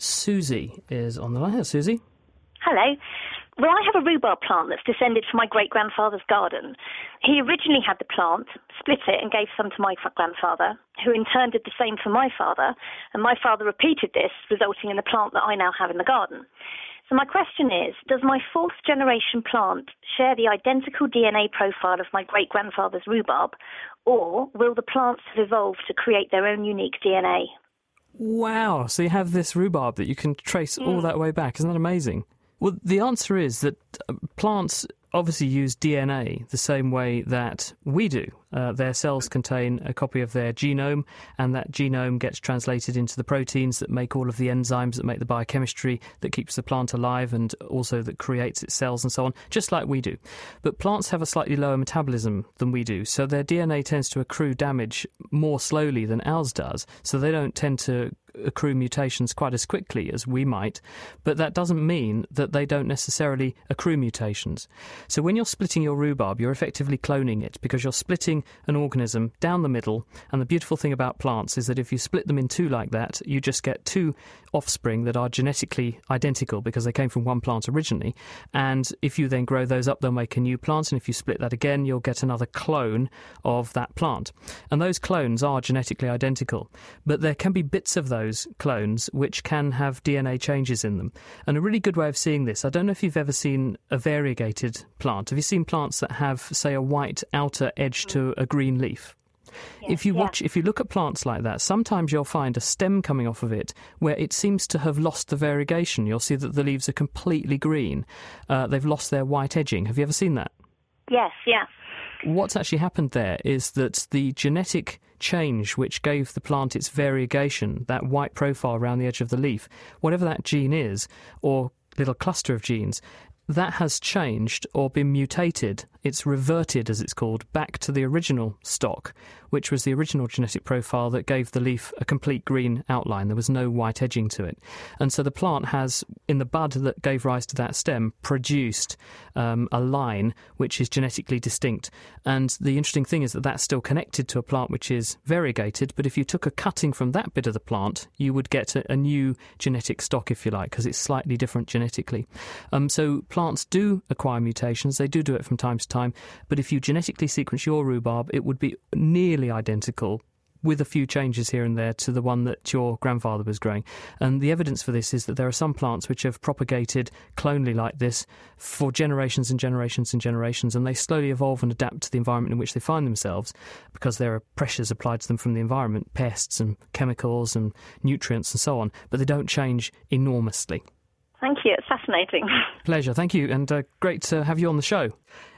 Susie is on the line. Hello, Susie. Hello. Well, I have a rhubarb plant that's descended from my great-grandfather's garden. He originally had the plant, split it and gave some to my grandfather, who in turn did the same for my father, and my father repeated this, resulting in the plant that I now have in the garden. So my question is, does my fourth-generation plant share the identical DNA profile of my great-grandfather's rhubarb, or will the plants have evolved to create their own unique DNA? Wow, so you have this rhubarb that you can trace all that way back. Isn't that amazing? Well, the answer is that plants obviously use DNA the same way that we do. Their cells contain a copy of their genome, and that genome gets translated into the proteins that make all of the enzymes that make the biochemistry that keeps the plant alive and also that creates its cells and so on, just like we do. But plants have a slightly lower metabolism than we do, so their DNA tends to accrue damage more slowly than ours does, so they don't tend to accrue mutations quite as quickly as we might, but that doesn't mean that they don't necessarily accrue mutations. So when you're splitting your rhubarb, you're effectively cloning it because you're splitting an organism down the middle, and the beautiful thing about plants is that if you split them in two like that, you just get two offspring that are genetically identical because they came from one plant originally, and if you then grow those up, they'll make a new plant, and if you split that again, you'll get another clone of that plant. And those clones are genetically identical, but there can be bits of those clones which can have DNA changes in them. And a really good way of seeing this, I don't know if you've ever seen a variegated plant. Have you seen plants that have, say, a white outer edge to a green leaf? If you look at plants like that, sometimes you'll find a stem coming off of it where it seems to have lost the variegation. You'll see that the leaves are completely green. They've lost their white edging. Have you ever seen that? Yes. What's actually happened there is that the genetic change which gave the plant its variegation, that white profile around the edge of the leaf, whatever that gene is, or little cluster of genes, that has changed or been mutated. It's reverted, as it's called, back to the original stock, which was the original genetic profile that gave the leaf a complete green outline. There was no white edging to it. And so the plant has, in the bud that gave rise to that stem, produced a line which is genetically distinct. And the interesting thing is that that's still connected to a plant which is variegated, but if you took a cutting from that bit of the plant, you would get a new genetic stock, if you like, because it's slightly different genetically. So plants do acquire mutations. They do it from time to time, but if you genetically sequence your rhubarb, it would be nearly identical, with a few changes here and there, to the one that your grandfather was growing. And the evidence for this is that there are some plants which have propagated clonally like this for generations and generations and generations, and they slowly evolve and adapt to the environment in which they find themselves because there are pressures applied to them from the environment, pests and chemicals and nutrients and so on, but they don't change enormously. Thank you. It's fascinating. Pleasure. Thank you. And great to have you on the show.